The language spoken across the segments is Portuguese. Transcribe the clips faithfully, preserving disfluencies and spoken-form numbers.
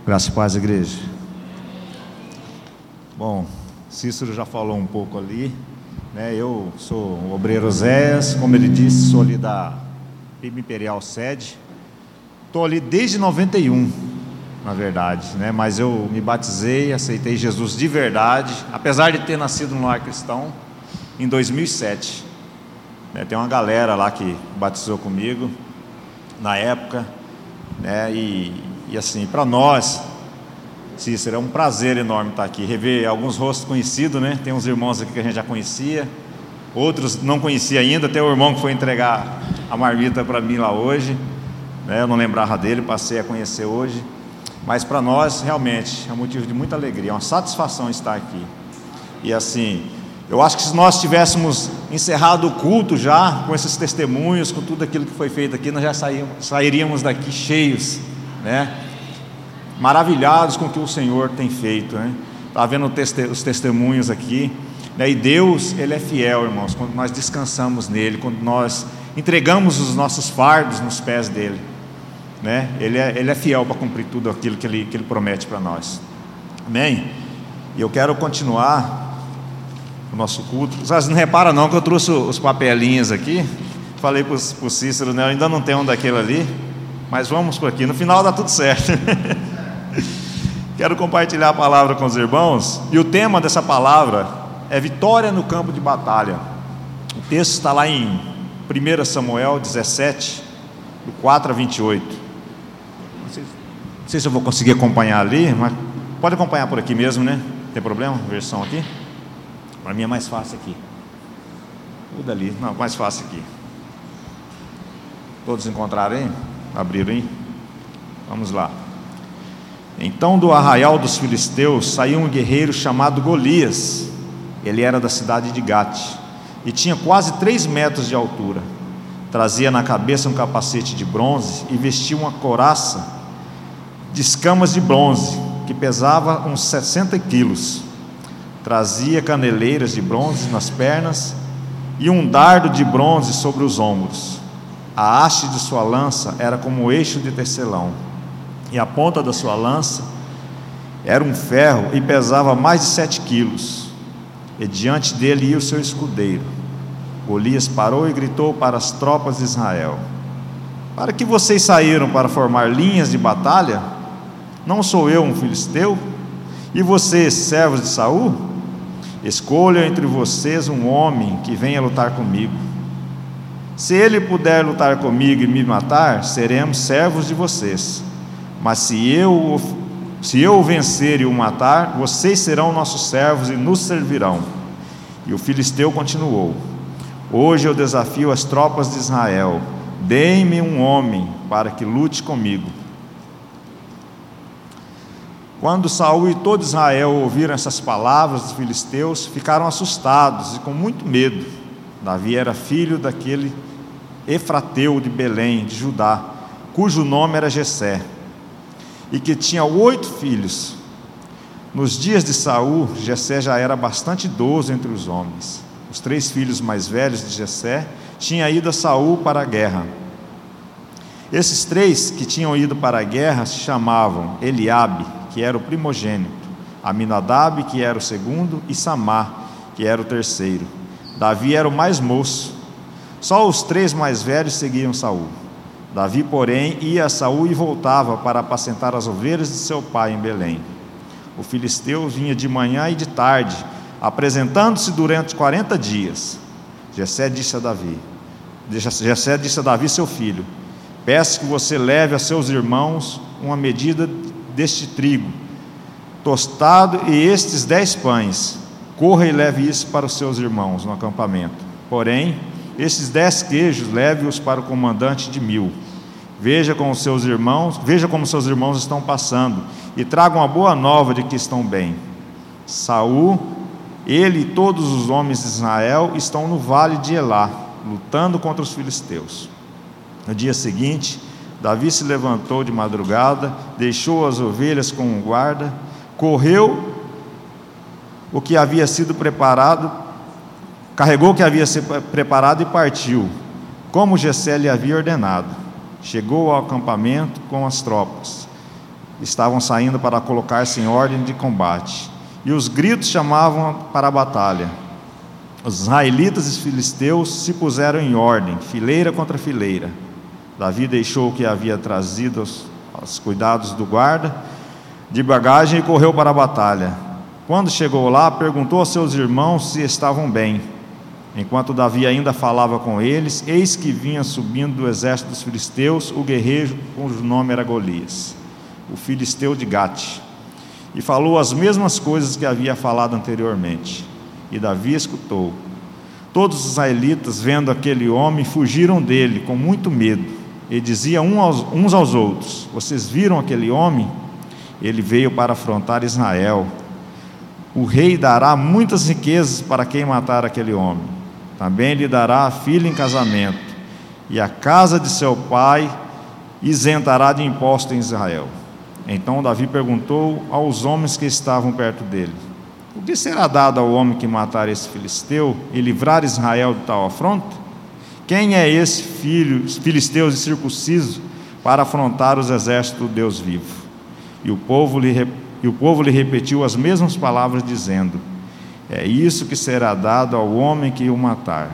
Graça e paz, igreja. Bom, Cícero já falou um pouco ali, né? Eu sou o obreiro Oséias, como ele disse, sou ali da P I B Imperial Sede. Estou ali desde noventa e um, na verdade, né? Mas eu me batizei, aceitei Jesus de verdade, apesar de ter nascido no lar cristão, em dois mil e sete. Né? Tem uma galera lá que batizou comigo na época, né? E, e assim, para nós, Cícero, é um prazer enorme estar aqui, rever alguns rostos conhecidos, né? Tem uns irmãos aqui que a gente já conhecia, outros não conhecia ainda. Tem o irmão que foi entregar a marmita para mim lá hoje, né? Eu não lembrava dele, passei a conhecer hoje. Mas para nós, realmente, é um motivo de muita alegria, é uma satisfação estar aqui. E assim, eu acho que se nós tivéssemos encerrado o culto já, com esses testemunhos, com tudo aquilo que foi feito aqui, nós já saímos, sairíamos daqui cheios, né? Maravilhados com o que o Senhor tem feito, né? Está vendo os testemunhos aqui, né? E Deus, Ele é fiel, irmãos, quando nós descansamos nele, quando nós entregamos os nossos fardos nos pés dele, né? Ele é, ele é fiel para cumprir tudo aquilo que ele, que ele promete para nós. Amém? E eu quero continuar o nosso culto. Vocês não reparam não que eu trouxe os papelinhos aqui. Falei para o Cícero, né? Eu ainda não tem um daquele ali, mas vamos por aqui, no final dá tudo certo. Quero compartilhar a palavra com os irmãos, e o tema dessa palavra é vitória no campo de batalha. O texto está lá em primeiro Samuel dezessete, do quatro a vinte e oito. Não sei, não sei se eu vou conseguir acompanhar ali, mas pode acompanhar por aqui mesmo, né? Não tem problema? Versão aqui? Para mim é mais fácil aqui. Muda ali, não, mais fácil aqui. Todos encontraram aí? Abriram aí? Vamos lá. Então do arraial dos filisteus saiu um guerreiro chamado Golias. Ele era da cidade de Gate e tinha quase três metros de altura. Trazia na cabeça um capacete de bronze e vestia uma couraça de escamas de bronze que pesava uns sessenta quilos. Trazia caneleiras de bronze nas pernas e um dardo de bronze sobre os ombros. A haste de sua lança era como o eixo de tecelão, e a ponta da sua lança era um ferro e pesava mais de sete quilos. E diante dele ia o seu escudeiro. Golias parou e gritou para as tropas de Israel: para que vocês saíram para formar linhas de batalha? Não sou eu um filisteu? E vocês, servos de Saul? Escolham entre vocês um homem que venha lutar comigo. Se ele puder lutar comigo e me matar, seremos servos de vocês. Mas se eu, se eu o vencer e o matar, vocês serão nossos servos e nos servirão. E o filisteu continuou: hoje eu desafio as tropas de Israel, deem-me um homem para que lute comigo. Quando Saul e todo Israel ouviram essas palavras dos filisteus, ficaram assustados e com muito medo. Davi era filho daquele Efrateu de Belém, de Judá, cujo nome era Jessé, e que tinha oito filhos. Nos dias de Saul, Jessé já era bastante idoso entre os homens. Os três filhos mais velhos de Jessé tinham ido a Saul para a guerra. Esses três que tinham ido para a guerra se chamavam Eliabe, que era o primogênito, Aminadab, que era o segundo, e Samá, que era o terceiro. Davi era o mais moço. Só os três mais velhos seguiam Saul. Davi, porém, ia a Saul e voltava para apacentar as ovelhas de seu pai em Belém. O filisteu vinha de manhã e de tarde, apresentando-se durante quarenta dias. Jessé disse a Davi, Jessé disse a Davi, seu filho: peço que você leve a seus irmãos uma medida deste trigo tostado e estes dez pães. Corra e leve isso para os seus irmãos no acampamento. Porém, esses dez queijos leve-os para o comandante de mil. Veja como seus irmãos, veja como seus irmãos estão passando e tragam a boa nova de que estão bem. Saul, ele e todos os homens de Israel estão no vale de Elá, lutando contra os filisteus. No dia seguinte, Davi se levantou de madrugada, deixou as ovelhas com um guarda, correu o que havia sido preparado, carregou o que havia sido preparado e partiu, como Jessé lhe havia ordenado. Chegou ao acampamento com as tropas. estavam saindo para colocar-se em ordem de combate, e os gritos chamavam para a batalha. Os israelitas e os filisteus se puseram em ordem, fileira contra fileira. Davi deixou o que havia trazido aos, aos cuidados do guarda de bagagem e correu para a batalha. Quando chegou lá, perguntou aos seus irmãos se estavam bem. Enquanto Davi ainda falava com eles, eis que vinha subindo do exército dos filisteus o guerreiro cujo nome era Golias, o filisteu de Gate, e falou as mesmas coisas que havia falado anteriormente. E Davi escutou. Todos os israelitas, vendo aquele homem, fugiram dele com muito medo, e diziam uns aos outros: vocês viram aquele homem? Ele veio para afrontar Israel. O rei dará muitas riquezas para quem matar aquele homem. Também lhe dará a filha em casamento, e a casa de seu pai isentará de imposto em Israel. Então Davi perguntou aos homens que estavam perto dele: o que será dado ao homem que matar esse filisteu e livrar Israel de tal afronta? Quem é esse filho, filisteu circunciso para afrontar os exércitos do Deus vivo? E o povo lhe, e o povo lhe repetiu as mesmas palavras, dizendo: é isso que será dado ao homem que o matar.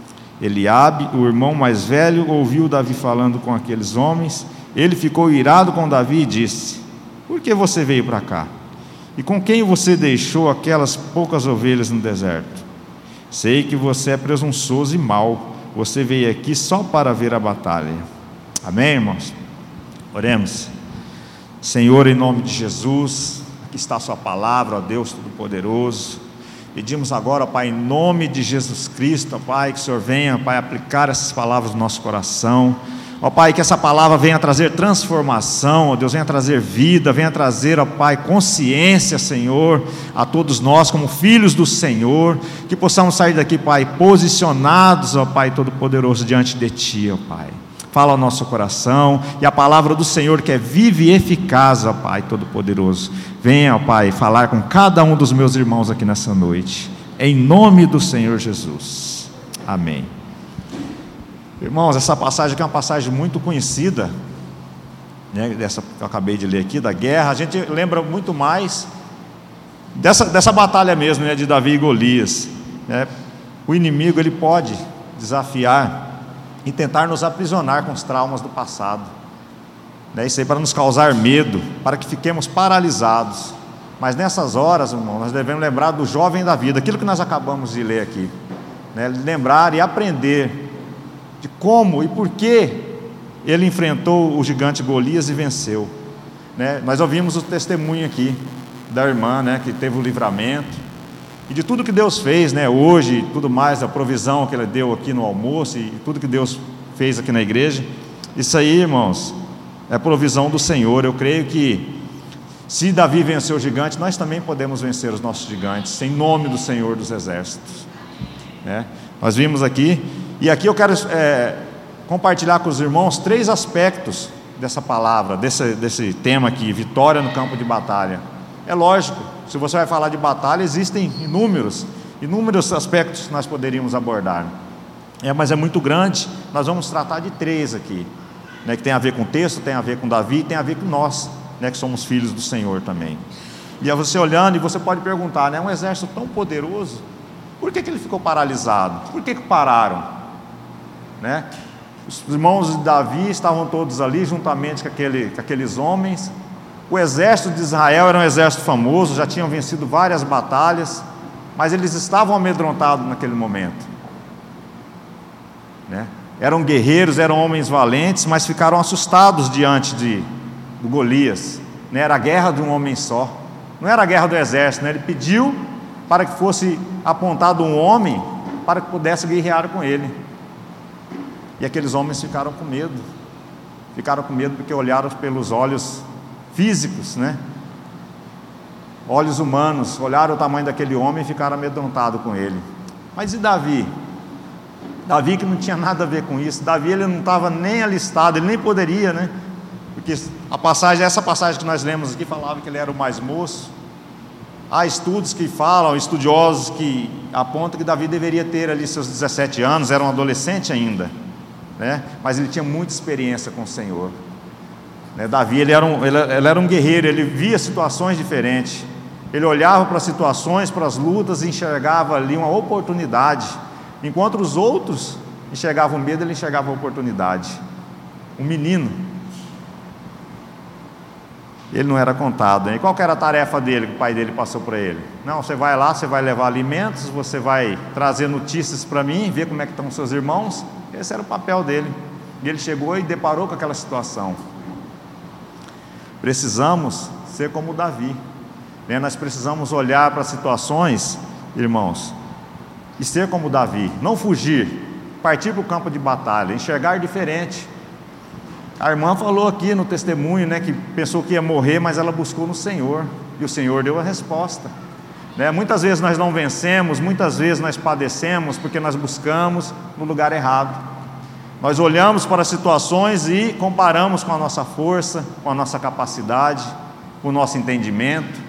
Eliabe, o irmão mais velho, ouviu Davi falando com aqueles homens. Ele ficou irado com Davi e disse: por que você veio para cá? E com quem você deixou aquelas poucas ovelhas no deserto? Sei que você é presunçoso e mau. Você veio aqui só para ver a batalha. Amém, irmãos? Oremos. Senhor, em nome de Jesus, aqui está a sua palavra, ó Deus Todo-Poderoso. Pedimos agora, Pai, em nome de Jesus Cristo, ó Pai, que o Senhor venha, Pai, aplicar essas palavras no nosso coração. Ó Pai, que essa palavra venha trazer transformação, ó Deus, venha trazer vida, venha trazer, ó Pai, consciência, Senhor, a todos nós como filhos do Senhor, que possamos sair daqui, Pai, posicionados, ó Pai Todo-Poderoso, diante de Ti, ó Pai. Fala ao nosso coração, e a palavra do Senhor, que é viva e eficaz, ó Pai Todo-Poderoso, venha, ó Pai, falar com cada um dos meus irmãos aqui nessa noite, em nome do Senhor Jesus. Amém. Irmãos, essa passagem aqui é uma passagem muito conhecida, né, dessa que eu acabei de ler aqui, da guerra. A gente lembra muito mais dessa, dessa batalha mesmo, né, de Davi e Golias, né? O inimigo, ele pode desafiar e tentar nos aprisionar com os traumas do passado, né? Isso aí para nos causar medo, para que fiquemos paralisados. Mas nessas horas, irmão, nós devemos lembrar do jovem da vida, aquilo que nós acabamos de ler aqui, né? Lembrar e aprender de como e por que ele enfrentou o gigante Golias e venceu, né? Nós ouvimos o testemunho aqui da irmã, né, que teve o livramento, e de tudo que Deus fez, né, hoje, e tudo mais, a provisão que Ele deu aqui no almoço, e tudo que Deus fez aqui na igreja. Isso aí, irmãos, é provisão do Senhor. Eu creio que se Davi venceu o gigante, nós também podemos vencer os nossos gigantes, em nome do Senhor dos Exércitos, né? Nós vimos aqui, e aqui eu quero é, compartilhar com os irmãos três aspectos dessa palavra, desse, desse tema aqui, vitória no campo de batalha. É lógico, se você vai falar de batalha, existem inúmeros, inúmeros aspectos que nós poderíamos abordar, é, mas é muito grande. Nós vamos tratar de três aqui, né, que tem a ver com o texto, tem a ver com Davi, tem a ver com nós, né, que somos filhos do Senhor também. E aí você olhando, e você pode perguntar, né, um exército tão poderoso, por que que ele ficou paralisado? Por que que pararam? Né? Os irmãos de Davi estavam todos ali, juntamente com, aquele, com aqueles homens. O exército de Israel era um exército famoso, já tinham vencido várias batalhas, mas eles estavam amedrontados naquele momento, né? Eram guerreiros, eram homens valentes, mas ficaram assustados diante de, do Golias, né? Era a guerra de um homem só, não era a guerra do exército, né? Ele pediu para que fosse apontado um homem para que pudesse guerrear com ele. E aqueles homens ficaram com medo, ficaram com medo porque olharam pelos olhos físicos, né? Olhos humanos, olharam o tamanho daquele homem e ficaram amedrontados com ele. Mas e Davi? Davi, que não tinha nada a ver com isso. Davi, ele não estava nem alistado, ele nem poderia, né? Porque a passagem, essa passagem que nós lemos aqui falava que ele era o mais moço. Há estudos que falam, estudiosos que apontam que Davi deveria ter ali seus dezessete anos, era um adolescente ainda, né? Mas ele tinha muita experiência com o Senhor. Né? Davi, ele era, um, ele, ele era um guerreiro, ele via situações diferentes, ele olhava para as situações, para as lutas e enxergava ali uma oportunidade, enquanto os outros enxergavam medo, ele enxergava a oportunidade. Um menino, ele não era contado, hein? Qual que era a tarefa dele, que o pai dele passou para ele? Não, você vai lá, você vai levar alimentos, você vai trazer notícias para mim, ver como é que estão os seus irmãos. Esse era o papel dele. E ele chegou e deparou com aquela situação. Precisamos ser como Davi, né? Nós precisamos olhar para as situações, irmãos, e ser como Davi, não fugir, partir para o campo de batalha, enxergar diferente. A irmã falou aqui no testemunho, né, que pensou que ia morrer, mas ela buscou no Senhor, e o Senhor deu a resposta, né? Muitas vezes nós não vencemos, muitas vezes nós padecemos, porque nós buscamos no lugar errado. Nós olhamos para as situações e comparamos com a nossa força, com a nossa capacidade, com o nosso entendimento,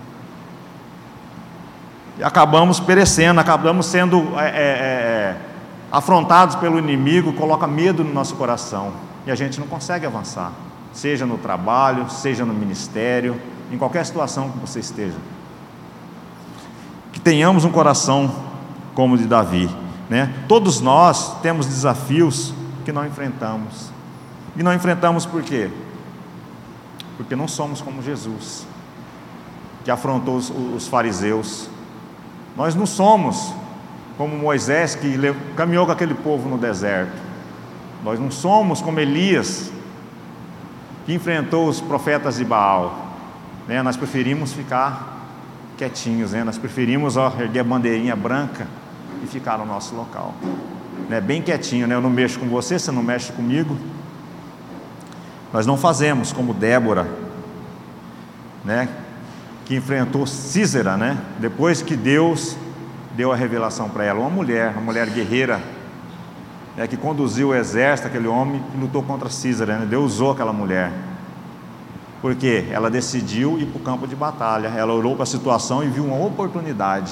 e acabamos perecendo, acabamos sendo é, é, é, afrontados pelo inimigo, coloca medo no nosso coração, e a gente não consegue avançar, seja no trabalho, seja no ministério, em qualquer situação que você esteja. Que tenhamos um coração como o de Davi, né? Todos nós temos desafios que não enfrentamos, e não enfrentamos por quê? Porque não somos como Jesus, que afrontou os, os fariseus. Nós não somos como Moisés, que caminhou com aquele povo no deserto. Nós não somos como Elias, que enfrentou os profetas de Baal, né? Nós preferimos ficar quietinhos, né? Nós preferimos ó, erguer a bandeirinha branca e ficar no nosso local, né? Bem quietinho, né? Eu não mexo com você, você não mexe comigo. Nós não fazemos como Débora, né? Que enfrentou Sísera, né? Depois que Deus deu a revelação para ela, uma mulher, uma mulher guerreira, é, que conduziu o exército, aquele homem que lutou contra Sísera, né? Deus usou aquela mulher, porque ela decidiu ir para o campo de batalha, ela olhou para a situação e viu uma oportunidade.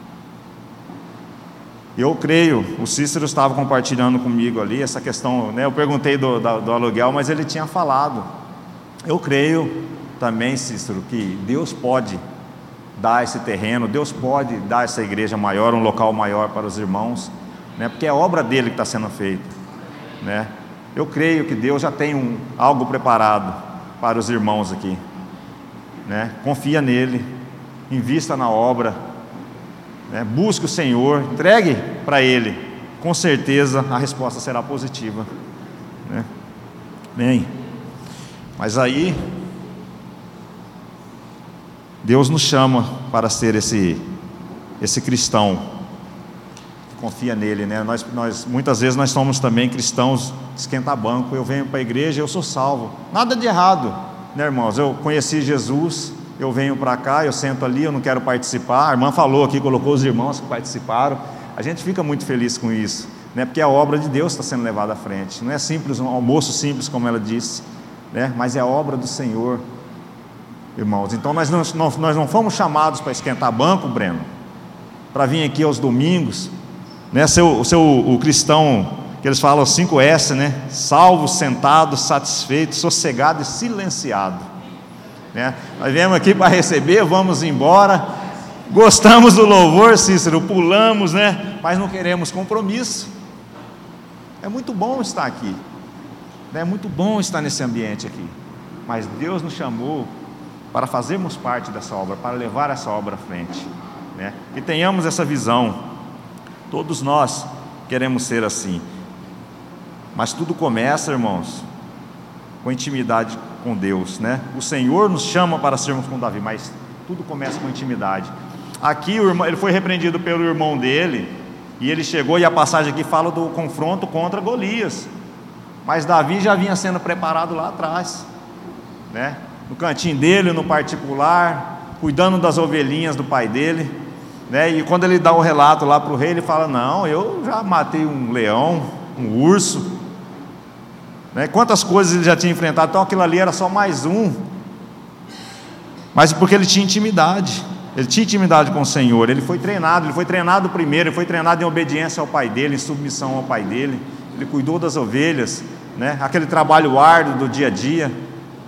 Eu creio, o Cícero estava compartilhando comigo ali, essa questão, né? Eu perguntei do, do, do aluguel, mas ele tinha falado. Eu creio também, Cícero, que Deus pode dar esse terreno, Deus pode dar essa igreja maior, um local maior para os irmãos, né? Porque é obra dele que está sendo feita, né? Eu creio que Deus já tem um, algo preparado para os irmãos aqui, né? Confia nele, invista na obra, né? Busque o Senhor, entregue para Ele, com certeza a resposta será positiva, né? Bem, mas aí Deus nos chama para ser esse, esse cristão que confia nele, né? Nós, nós, muitas vezes nós somos também cristãos de esquentar banco. Eu venho para a igreja, eu sou salvo, nada de errado, né, irmãos? Eu conheci Jesus, eu venho para cá, eu sento ali, eu não quero participar. A irmã falou aqui, colocou os irmãos que participaram. A gente fica muito feliz com isso, né? Porque a obra de Deus está sendo levada à frente. Não é simples, um almoço simples, como ela disse, né? Mas é a obra do Senhor, irmãos. Então nós não, nós não fomos chamados para esquentar banco, Breno, para vir aqui aos domingos, né? Seu, seu, o cristão, que eles falam cinco S, né? Salvo, sentado, satisfeito, sossegado e silenciado, né? Nós viemos aqui para receber, vamos embora, gostamos do louvor, Cícero, pulamos, né? Mas não queremos compromisso. É muito bom estar aqui, né? É muito bom estar nesse ambiente aqui, mas Deus nos chamou para fazermos parte dessa obra, para levar essa obra à frente, né? E tenhamos essa visão. Todos nós queremos ser assim, mas tudo começa, irmãos, com intimidade com Deus, né? O Senhor nos chama para sermos como Davi, mas tudo começa com intimidade. Aqui o irmão, ele foi repreendido pelo irmão dele, e ele chegou, e a passagem aqui fala do confronto contra Golias, mas Davi já vinha sendo preparado lá atrás, né? No cantinho dele, no particular, cuidando das ovelhinhas do pai dele, né? E quando ele dá o relato lá para o rei, ele fala: não, eu já matei um leão, um urso, né? Quantas coisas ele já tinha enfrentado. Então aquilo ali era só mais um, mas porque ele tinha intimidade, ele tinha intimidade com o Senhor. Ele foi treinado, ele foi treinado primeiro, ele foi treinado em obediência ao pai dele, em submissão ao pai dele. Ele cuidou das ovelhas, né? Aquele trabalho árduo do dia a dia,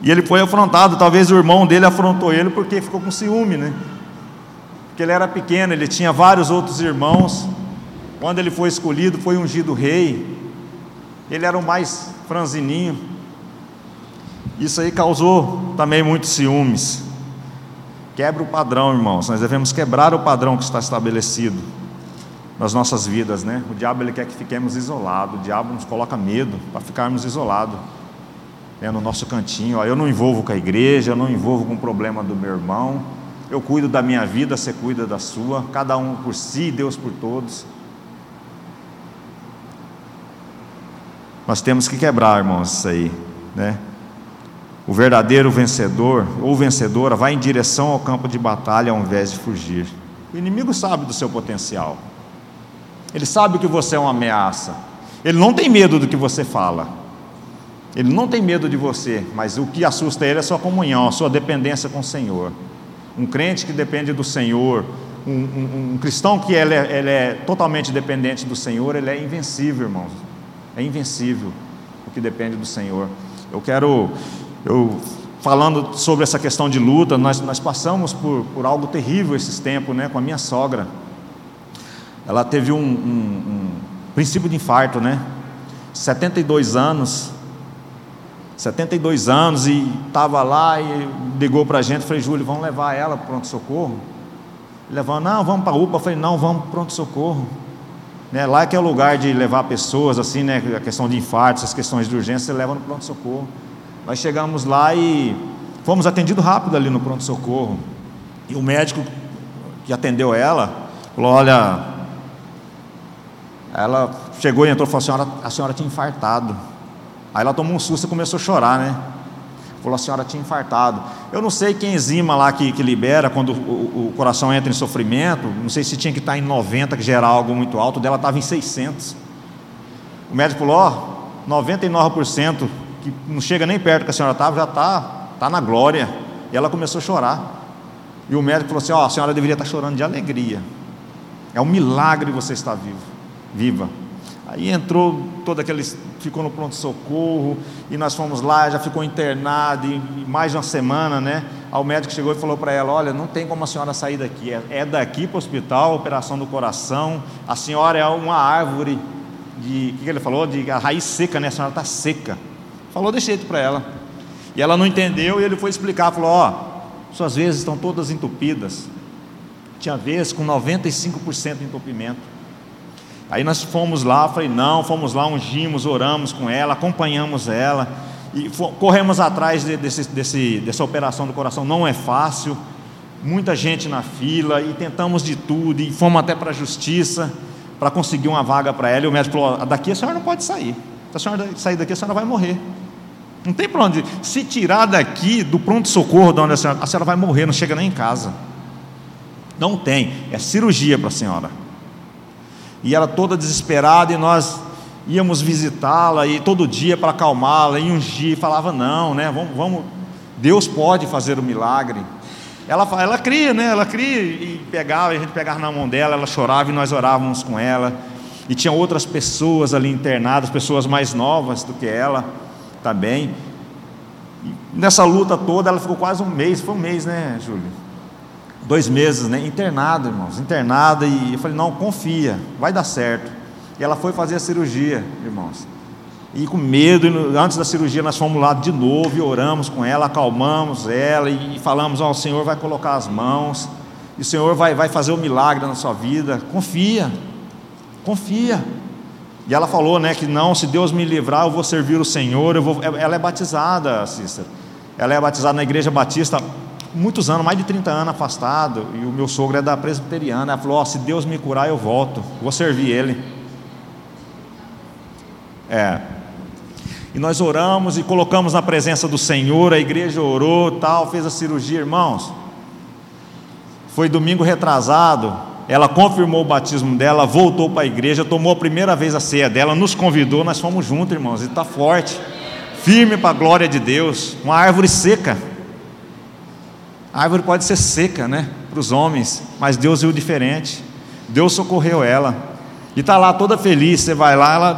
E ele foi afrontado. Talvez o irmão dele afrontou ele porque ficou com ciúme, né? Porque ele era pequeno, ele tinha vários outros irmãos. Quando ele foi escolhido, foi ungido rei, ele era o mais franzininho. Isso aí causou também muitos ciúmes. Quebra o padrão, irmãos. Nós devemos quebrar o padrão que está estabelecido nas nossas vidas, né? O diabo, ele quer que fiquemos isolados. O diabo nos coloca medo para ficarmos isolados, né? No nosso cantinho. Ó, eu não envolvo com a igreja, eu não envolvo com o problema do meu irmão, eu cuido da minha vida, você cuida da sua, cada um por si, Deus por todos. Nós temos que quebrar, irmãos, isso aí, né? O verdadeiro vencedor ou vencedora vai em direção ao campo de batalha ao invés de fugir. O inimigo sabe do seu potencial, ele sabe que você é uma ameaça, ele não tem medo do que você fala, ele não tem medo de você, mas o que assusta ele é a sua comunhão, a sua dependência com o Senhor. Um crente que depende do Senhor, um, um, um cristão que ele é, ele é totalmente dependente do Senhor, ele é invencível, irmãos, é invencível o que depende do Senhor. Eu quero, eu, falando sobre essa questão de luta, nós, nós passamos por, por algo terrível esses tempos, né, com a minha sogra. Ela teve um, um, um princípio de infarto, né, setenta e dois anos, setenta e dois anos, e estava lá e ligou para a gente. Falei: Júlio, vamos levar ela para o pronto-socorro? Levando, não, vamos para a U P A. Falei: não, vamos para o pronto-socorro, né? Lá que é o lugar de levar pessoas assim, né? A questão de infarto, essas questões de urgência, você leva no pronto-socorro. Nós chegamos lá e fomos atendidos rápido ali no pronto-socorro, e o médico que atendeu ela falou: olha, ela chegou e entrou e falou: a senhora, a senhora tinha infartado. Aí ela tomou um susto e começou a chorar, né? Falou: a senhora tinha infartado. Eu não sei que enzima lá que, que libera quando o, o, o coração entra em sofrimento. Não sei se tinha que estar em noventa, que gera algo muito alto. Dela estava em seiscentos. O médico falou: ó, noventa e nove por cento, que não chega nem perto que a senhora estava, já está tá na glória. E ela começou a chorar. E o médico falou assim: ó, a senhora deveria estar chorando de alegria. É um milagre você estar vivo, viva. Aí entrou todo aquele, ficou no pronto-socorro, e nós fomos lá, já ficou internado, e mais de uma semana, né? Aí o médico chegou e falou para ela: olha, não tem como a senhora sair daqui, é, é daqui para o hospital, operação do coração, a senhora é uma árvore de, o que ele falou? De a raiz seca, né? A senhora está seca. Falou desse jeito para ela, e ela não entendeu, e ele foi explicar, falou: ó, suas vezes estão todas entupidas. Tinha vezes com noventa e cinco por cento de entupimento. Aí nós fomos lá, falei: não, fomos lá, ungimos, oramos com ela, acompanhamos ela, e corremos atrás de, desse, desse, dessa operação do coração. Não é fácil, muita gente na fila, e tentamos de tudo, e fomos até para a justiça, para conseguir uma vaga para ela, e o médico falou: daqui a senhora não pode sair, se a senhora sair daqui a senhora vai morrer, não tem para onde, se tirar daqui do pronto-socorro de onde a senhora, a senhora vai morrer, não chega nem em casa, não tem, é cirurgia para a senhora. E ela toda desesperada, e nós íamos visitá-la, e todo dia para acalmá-la, e ungir, falava: não, né, vamos, vamos, Deus pode fazer o milagre. Ela, ela cria, né, ela cria, e pegava, a gente pegava na mão dela, ela chorava, e nós orávamos com ela, e tinha outras pessoas ali internadas, pessoas mais novas do que ela também. E nessa luta toda, ela ficou quase um mês, foi um mês, né, Júlio? Dois meses, né, internada, irmãos, internada, e eu falei: não, confia, vai dar certo. E ela foi fazer a cirurgia, irmãos, e com medo, e antes da cirurgia nós fomos lá de novo, e oramos com ela, acalmamos ela, e falamos: ó, o Senhor vai colocar as mãos, e o Senhor vai, vai fazer o milagre na sua vida, confia, confia. E ela falou, né, que não, se Deus me livrar, eu vou servir o Senhor, eu vou. Ela é batizada, sister, ela é batizada na Igreja Batista, muitos anos, mais de trinta anos afastado, e o meu sogro é da presbiteriana. Ela falou: ó, se Deus me curar, eu volto, vou servir Ele. É, e nós oramos e colocamos na presença do Senhor, a igreja orou, tal, fez a cirurgia, irmãos. Foi domingo retrasado, ela confirmou o batismo dela, voltou para a igreja, tomou a primeira vez a ceia dela, nos convidou, nós fomos juntos, irmãos, e está forte, firme para a glória de Deus. Uma árvore seca, a árvore pode ser seca, né, para os homens, mas Deus viu diferente, Deus socorreu ela, e está lá toda feliz. Você vai lá, ela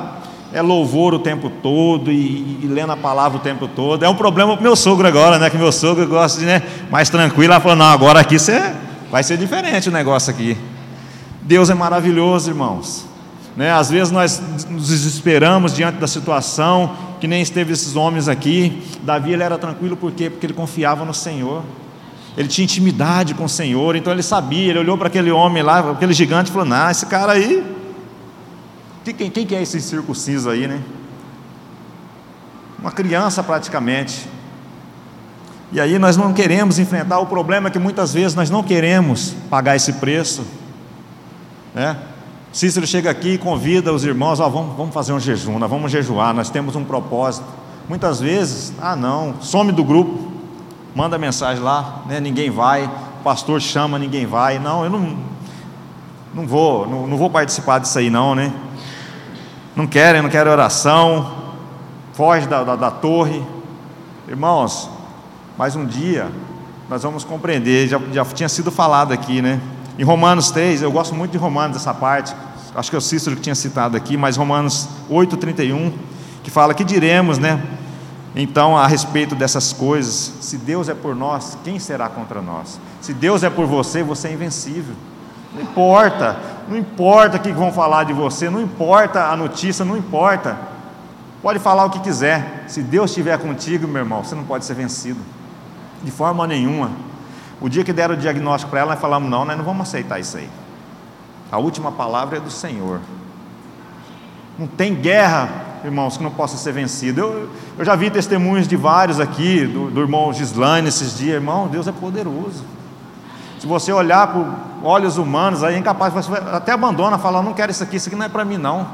é louvor o tempo todo e, e lendo a palavra o tempo todo. É um problema para o meu sogro agora, né? Que meu sogro gosta de, né, mais tranquilo. Ela falou: não, agora aqui você, vai ser diferente o negócio aqui. Deus é maravilhoso, irmãos, né? Às vezes nós nos desesperamos diante da situação, que nem esteve esses homens aqui. Davi, ele era tranquilo, por quê? Porque ele confiava no Senhor. Ele tinha intimidade com o Senhor, então ele sabia. Ele olhou para aquele homem lá, aquele gigante, e falou: não, esse cara aí, quem, quem que é esse circunciso aí, né? Uma criança praticamente. E aí nós não queremos enfrentar. O problema é que muitas vezes nós não queremos pagar esse preço, né? Cícero chega aqui e convida os irmãos: ó, vamos, vamos fazer um jejum, nós vamos jejuar, nós temos um propósito. Muitas vezes, ah não, some do grupo, manda mensagem lá, né? Ninguém vai, o pastor chama, ninguém vai. Não, eu não, não vou, não, não vou participar disso aí não, né? Não querem, não querem oração, foge da, da, da torre. Irmãos, mas um dia nós vamos compreender, já, já tinha sido falado aqui, né? Em Romanos três, eu gosto muito de Romanos, essa parte, acho que é o Cícero que tinha citado aqui, mas Romanos oito, trinta e um, que fala: que diremos, né, então, a respeito dessas coisas? Se Deus é por nós, quem será contra nós? Se Deus é por você, você é invencível. Não importa, não importa o que vão falar de você, não importa a notícia, não importa, pode falar o que quiser. Se Deus estiver contigo, meu irmão, você não pode ser vencido, de forma nenhuma. O dia que deram o diagnóstico para ela, nós falamos: não, nós não vamos aceitar isso aí. A última palavra é do Senhor. Não tem guerra, irmãos, que não possa ser vencida. Eu, eu já vi testemunhos de vários aqui, do, do irmão Gislaine esses dias. Irmão, Deus é poderoso. Se você olhar por olhos humanos, aí é incapaz, você até abandona, fala: não quero isso aqui, isso aqui não é para mim não.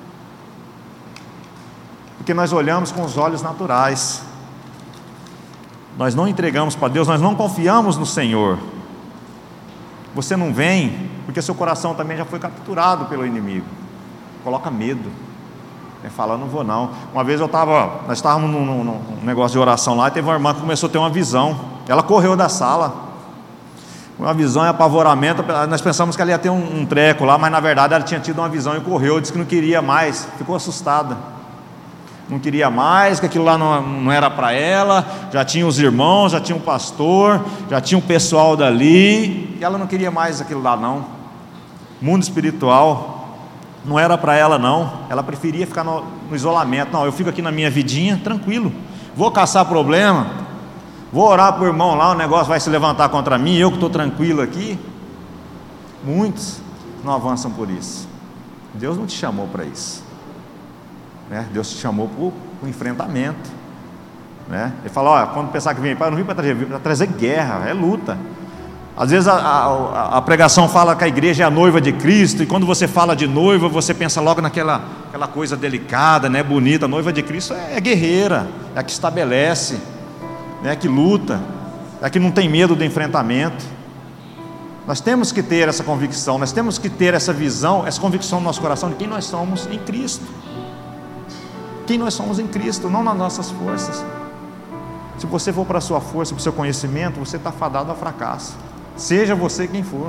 Porque nós olhamos com os olhos naturais, nós não entregamos para Deus, nós não confiamos no Senhor. Você não vem porque seu coração também já foi capturado pelo inimigo, coloca medo, é, fala: não vou não. Uma vez eu estava, nós estávamos num, num, num negócio de oração lá, e teve uma irmã que começou a ter uma visão. Ela correu da sala, uma visão e apavoramento. Nós pensamos que ela ia ter um, um treco lá, mas na verdade ela tinha tido uma visão e correu, disse que não queria mais, ficou assustada, não queria mais, que aquilo lá não, não era para ela. Já tinha os irmãos, já tinha o pastor, já tinha o pessoal dali, e ela não queria mais aquilo lá não. Mundo espiritual não era para ela não, ela preferia ficar no, no isolamento. Não, eu fico aqui na minha vidinha, tranquilo, vou caçar problema, vou orar para o irmão lá, o negócio vai se levantar contra mim, eu que estou tranquilo aqui. Muitos não avançam por isso. Deus não te chamou para isso, né? Deus te chamou para o enfrentamento, né? Ele fala: olha, quando pensar que vem, eu não vim para trazer, vim para trazer guerra, é luta. Às vezes a, a, a pregação fala que a igreja é a noiva de Cristo, e quando você fala de noiva, você pensa logo naquela aquela coisa delicada, né, bonita. A noiva de Cristo é, é guerreira, é a que estabelece, é a que luta, é a que não tem medo do enfrentamento. Nós temos que ter essa convicção, nós temos que ter essa visão, essa convicção no nosso coração de quem nós somos em Cristo. Quem nós somos em Cristo, não nas nossas forças. Se você for para a sua força, para o seu conhecimento, você está fadado ao fracasso. Seja você quem for,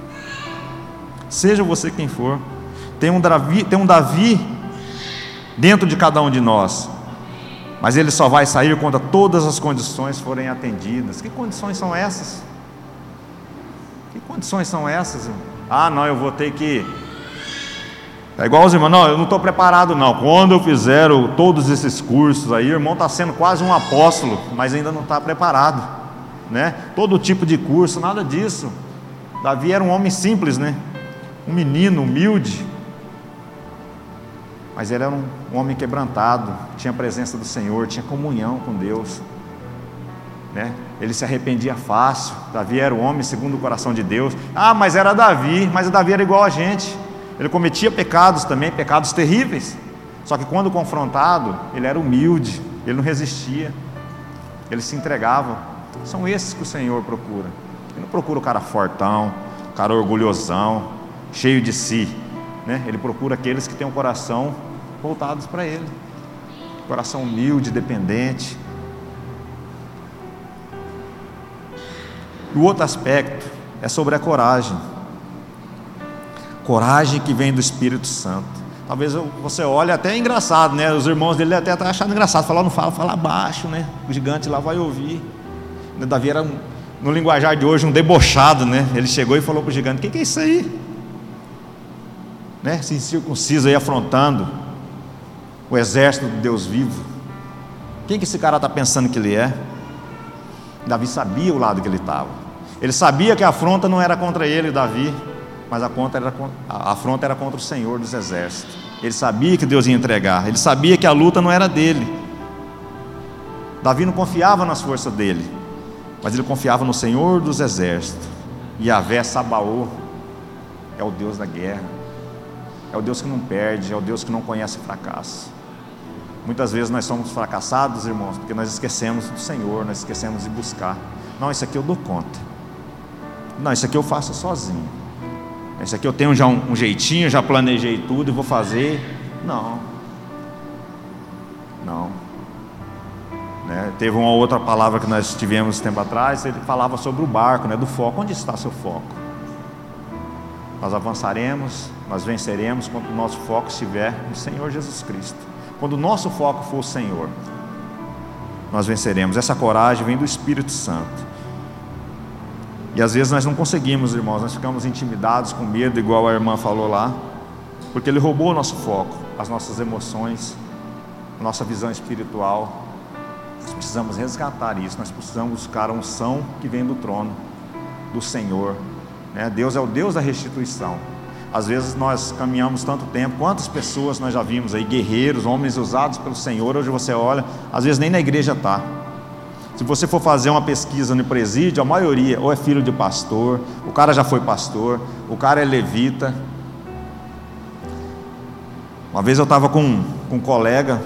seja você quem for. Tem um Davi, tem um Davi dentro de cada um de nós, mas ele só vai sair quando todas as condições forem atendidas. Que condições são essas? Que condições são essas, irmão? Ah, não, eu vou ter que... É igual os irmãos: não, eu não estou preparado não. Quando eu fizer o, todos esses cursos aí, o irmão está sendo quase um apóstolo, mas ainda não está preparado, né? Todo tipo de curso, nada disso. Davi era um homem simples, né? Um menino humilde, mas ele era um, um homem quebrantado, tinha a presença do Senhor, tinha comunhão com Deus, né? Ele se arrependia fácil. Davi era o homem segundo o coração de Deus. Ah, mas era Davi, mas Davi era igual a gente. Ele cometia pecados também, pecados terríveis. Só que quando confrontado, ele era humilde, ele não resistia, ele se entregava. São esses que o Senhor procura. Ele não procura o cara fortão, o cara orgulhosão, cheio de si, né? Ele procura aqueles que têm o coração voltados para Ele, coração humilde, dependente. E o outro aspecto é sobre a coragem. Coragem que vem do Espírito Santo. Talvez você olhe até é engraçado, né? Os irmãos dele até estão achando engraçado. Falar, não fala, fala baixo, né? O gigante lá vai ouvir. Davi era, um, no linguajar de hoje, um debochado, né? Ele chegou e falou para o gigante: o que, que é isso aí? Né? Se incircunciso aí, afrontando o exército de Deus vivo. Quem que esse cara está pensando que ele é? Davi sabia o lado que ele estava. Ele sabia que a afronta não era contra ele, Davi, mas a, conta era, a afronta era contra o Senhor dos exércitos. Ele sabia que Deus ia entregar. Ele sabia que a luta não era dele. Davi não confiava nas forças dele, mas ele confiava no Senhor dos exércitos. Yahvé Sabaô é o Deus da guerra, é o Deus que não perde, é o Deus que não conhece fracasso. Muitas vezes nós somos fracassados, irmãos, porque nós esquecemos do Senhor, nós esquecemos de buscar. Não, isso aqui eu dou conta. Não, isso aqui eu faço sozinho. Isso aqui eu tenho já um, um jeitinho, já planejei tudo e vou fazer. Não. Não. Né? Teve uma outra palavra que nós tivemos tempo atrás, ele falava sobre o barco, né? Do foco. Onde está seu foco? Nós avançaremos, nós venceremos quando o nosso foco estiver no Senhor Jesus Cristo. Quando o nosso foco for o Senhor, nós venceremos. Essa coragem vem do Espírito Santo. E às vezes nós não conseguimos, irmãos, nós ficamos intimidados, com medo, igual a irmã falou lá, porque ele roubou o nosso foco, as nossas emoções, a nossa visão espiritual. Nós precisamos resgatar isso, nós precisamos buscar a unção que vem do trono do Senhor, né? Deus é o Deus da restituição. Às vezes nós caminhamos tanto tempo, quantas pessoas nós já vimos aí, guerreiros, homens usados pelo Senhor, hoje você olha, às vezes nem na igreja está. Se você for fazer uma pesquisa no presídio, a maioria ou é filho de pastor, o cara já foi pastor, o cara é levita. Uma vez eu estava com, com um colega,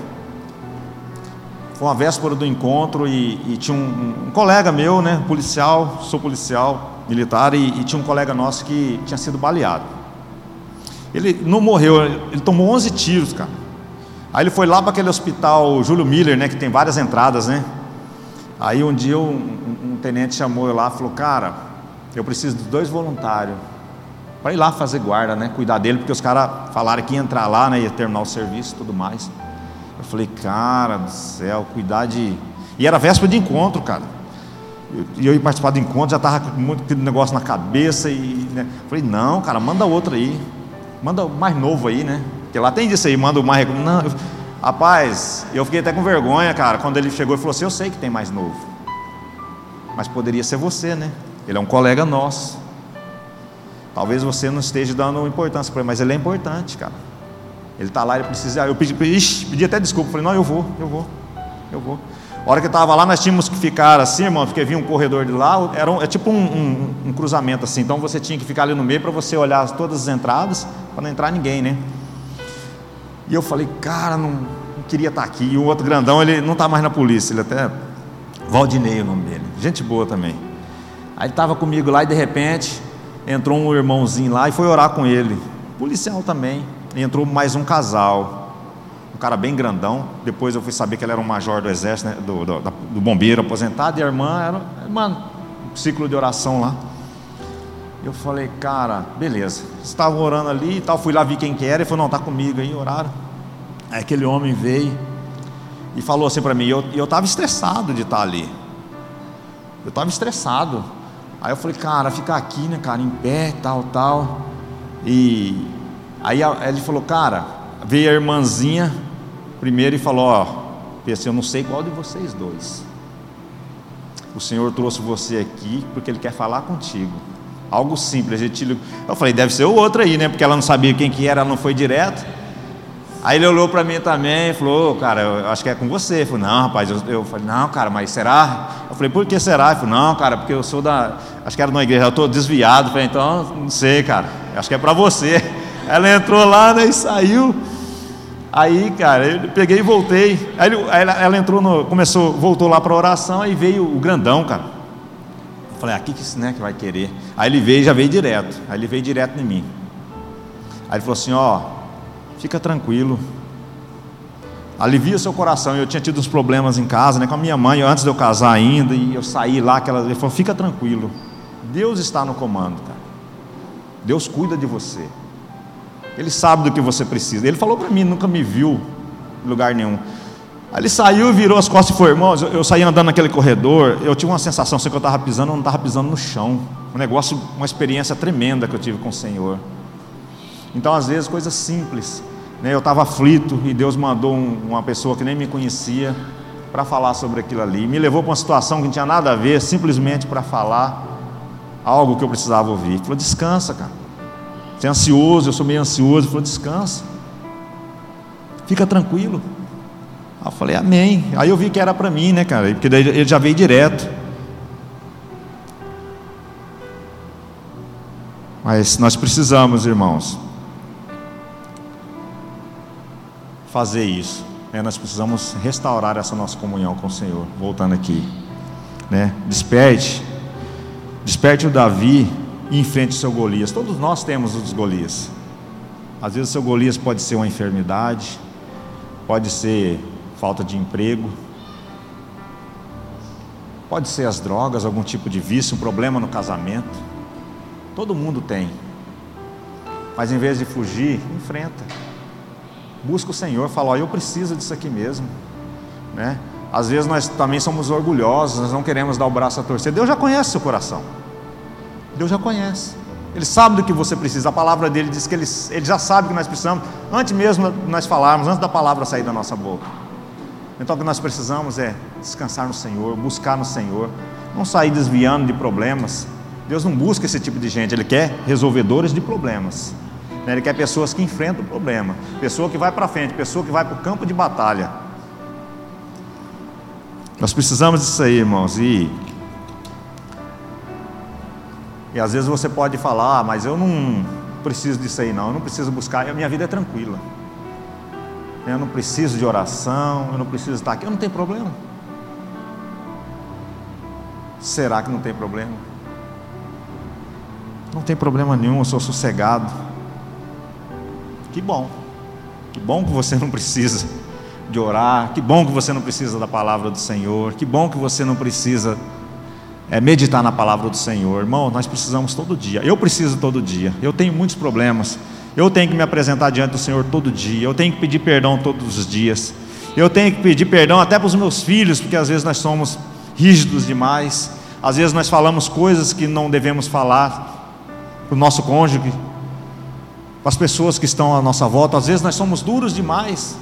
foi uma véspera do encontro, e, e tinha um, um colega meu, né, policial, sou policial militar, e, e tinha um colega nosso que tinha sido baleado. Ele não morreu, ele tomou onze tiros, cara. Aí ele foi lá para aquele hospital Júlio Miller, né, que tem várias entradas, né? Aí um dia um, um, um tenente chamou eu lá e falou: cara, eu preciso de dois voluntários para ir lá fazer guarda, né? Cuidar dele, porque os caras falaram que ia entrar lá, né? Ia terminar o serviço e tudo mais. Eu falei: cara do céu, cuidar de... E era véspera de encontro, cara. E eu, eu ia participar do encontro, já estava com muito aquele negócio na cabeça, e, né? Falei: não, cara, manda outro aí. Manda o mais novo aí, né? Porque lá tem disso aí, manda o mais... Não, eu... Rapaz, eu fiquei até com vergonha, cara, quando ele chegou e falou assim: eu sei que tem mais novo, mas poderia ser você, né? Ele é um colega nosso. Talvez você não esteja dando importância para ele, mas ele é importante, cara. Ele está lá, ele precisa... Eu pedi, ixi, pedi até desculpa, falei: não, eu vou, eu vou, eu vou. A hora que eu estava lá, nós tínhamos que ficar assim, irmão, porque vinha um corredor de lá, era um, é tipo um, um, um cruzamento assim, então você tinha que ficar ali no meio para você olhar todas as entradas, para não entrar ninguém, né? E eu falei: cara, não, não queria estar aqui. E o outro grandão, ele não está mais na polícia, ele até... Valdinei o nome dele, gente boa também. Aí ele estava comigo lá, e de repente entrou um irmãozinho lá e foi orar com ele, policial também. E entrou mais um casal, um cara bem grandão. Depois eu fui saber que ele era um major do exército, né? do, do, do bombeiro aposentado, e a irmã era, mano, um ciclo de oração lá. Eu falei: cara, beleza. Estavam orando ali e tal, fui lá, vi quem que era, e falou: não, tá comigo aí, oraram. Aí aquele homem veio e falou assim para mim, e eu eu estava estressado de estar ali. Eu estava estressado. Aí eu falei: cara, fica aqui, né, cara, em pé, tal, tal. E aí ele falou: cara, veio a irmãzinha primeiro e falou: ó, pensei, eu não sei qual de vocês dois. O Senhor trouxe você aqui porque Ele quer falar contigo. Algo simples. Eu falei: deve ser o outro aí, né? Porque ela não sabia quem que era, ela não foi direto. Aí ele olhou para mim também e falou: cara, eu acho que é com você. Eu falei: não, rapaz. Eu, eu falei: não, cara, mas será? Eu falei: por que será? Ele falou: não, cara, porque eu sou da... Acho que era numa igreja, eu estou desviado. Eu falei: então, não sei, cara, acho que é para você. Ela entrou lá, né, e saiu. Aí, cara, eu peguei e voltei. Aí ela, ela entrou, no, começou, voltou lá para a oração, aí veio o grandão, cara. Eu falei: aqui que, né, que vai querer. Aí ele veio, já veio direto. Aí ele veio direto em mim. Aí ele falou assim: ó, fica tranquilo, alivia o seu coração. Eu tinha tido uns problemas em casa, né, com a minha mãe, antes de eu casar ainda, e eu saí lá, aquela... ele falou: fica tranquilo, Deus está no comando, cara. Deus cuida de você. Ele sabe do que você precisa. Ele falou para mim, nunca me viu em lugar nenhum. Aí ele saiu, virou as costas e foi, irmãos, eu, eu saí andando naquele corredor, eu tive uma sensação assim, que eu estava pisando, eu não estava pisando no chão. Um negócio, uma experiência tremenda que eu tive com o Senhor. Então, às vezes, coisas simples, né? Eu estava aflito e Deus mandou um, uma pessoa que nem me conhecia para falar sobre aquilo ali. Me levou para uma situação que não tinha nada a ver, simplesmente para falar algo que eu precisava ouvir. Ele falou, descansa, cara. Você é ansioso, eu sou meio ansioso. Ele falou, descansa. Fica tranquilo. Aí eu falei, amém. Aí eu vi que era para mim, né, cara? Porque daí ele já veio direto. Mas nós precisamos, irmãos, fazer isso, né? Nós precisamos restaurar essa nossa comunhão com o Senhor. Voltando aqui, né? Desperte, desperte o Davi e enfrente o seu Golias. Todos nós temos os Golias. Às vezes o seu Golias pode ser uma enfermidade, pode ser falta de emprego, pode ser as drogas, algum tipo de vício, um problema no casamento. Todo mundo tem. Mas em vez de fugir, enfrenta. Busca o Senhor, fala, ó, eu preciso disso aqui mesmo, né? Às vezes nós também somos orgulhosos, nós não queremos dar o braço a torcer. Deus já conhece o seu coração. Deus já conhece. Ele sabe do que você precisa. A palavra dele diz que ele, ele já sabe o que nós precisamos, antes mesmo de nós falarmos, antes da palavra sair da nossa boca. Então o que nós precisamos é descansar no Senhor, buscar no Senhor, não sair desviando de problemas. Deus não busca esse tipo de gente, Ele quer resolvedores de problemas, né? Ele quer pessoas que enfrentam o problema, pessoa que vai para frente, pessoa que vai para o campo de batalha. Nós precisamos disso aí, irmãos. E, e às vezes você pode falar, ah, mas eu não preciso disso aí não, eu não preciso buscar, a minha vida é tranquila, eu não preciso de oração, eu não preciso estar aqui. Eu não tenho problema. Será que não tem problema? Não tem problema nenhum, eu sou sossegado. Que bom. Que bom que você não precisa de orar. Que bom que você não precisa da palavra do Senhor. Que bom que você não precisa é, meditar na palavra do Senhor. Irmão, nós precisamos todo dia. Eu preciso todo dia. Eu tenho muitos problemas. Eu tenho que me apresentar diante do Senhor todo dia. Eu tenho que pedir perdão todos os dias. Eu tenho que pedir perdão até para os meus filhos, porque às vezes nós somos rígidos demais. Às vezes nós falamos coisas que não devemos falar para o nosso cônjuge, para as pessoas que estão à nossa volta. Às vezes nós somos duros demais.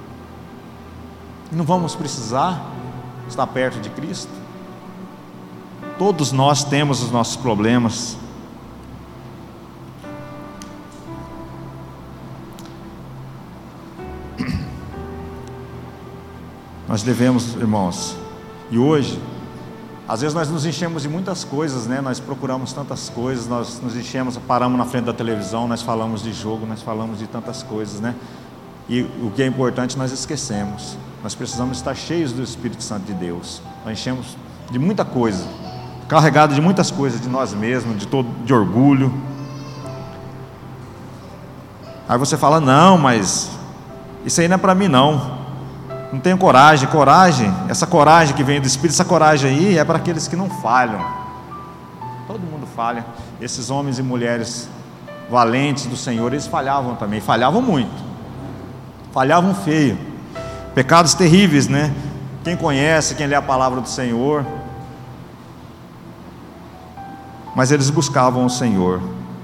Não vamos precisar estar perto de Cristo. Todos nós temos os nossos problemas. Nós devemos, irmãos, e hoje, às vezes nós nos enchemos de muitas coisas, né? Nós procuramos tantas coisas, nós nos enchemos, paramos na frente da televisão, nós falamos de jogo, nós falamos de tantas coisas, né? E o que é importante nós esquecemos. Nós precisamos estar cheios do Espírito Santo de Deus. Nós enchemos de muita coisa, carregado de muitas coisas, de nós mesmos, de todo, de orgulho. Aí você fala, não, mas isso aí não é para mim não. Não tenho coragem. Coragem, essa coragem que vem do Espírito, essa coragem aí é para aqueles que não falham. Todo mundo falha. Esses homens e mulheres valentes do Senhor, eles falhavam também, falhavam muito, falhavam feio, pecados terríveis, né? Quem conhece, quem lê a palavra do Senhor, mas eles buscavam o Senhor.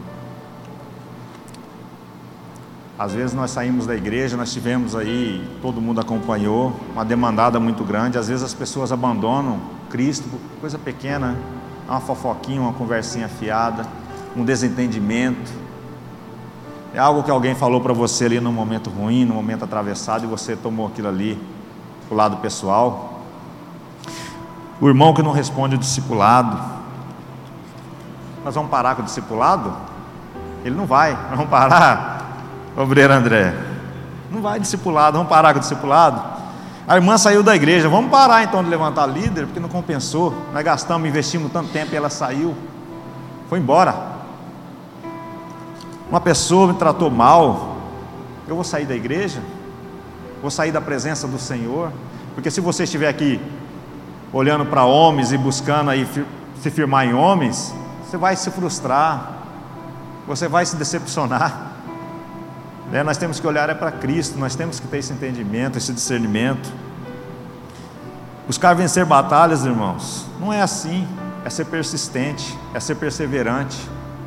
Às vezes nós saímos da igreja, nós tivemos aí, todo mundo acompanhou, uma demandada muito grande. Às vezes as pessoas abandonam Cristo por coisa pequena, uma fofoquinha, uma conversinha fiada, um desentendimento. É algo que alguém falou para você ali num momento ruim, num momento atravessado, e você tomou aquilo ali pro lado pessoal. O irmão que não responde o discipulado. Nós vamos parar com o discipulado? Ele não vai, nós vamos parar. Obreiro André, não vai discipulado, vamos parar com o discipulado. A irmã saiu da igreja, vamos parar então de levantar líder, porque não compensou. Nós gastamos, investimos tanto tempo e ela saiu, foi embora. Uma pessoa me tratou mal, eu vou sair da igreja? Vou sair da presença do Senhor? Porque se você estiver aqui olhando para homens e buscando aí se firmar em homens, você vai se frustrar, você vai se decepcionar. né? Nós temos que olhar é para Cristo, nós temos que ter esse entendimento, esse discernimento. Buscar vencer batalhas, irmãos, não é assim, é ser persistente, é ser perseverante,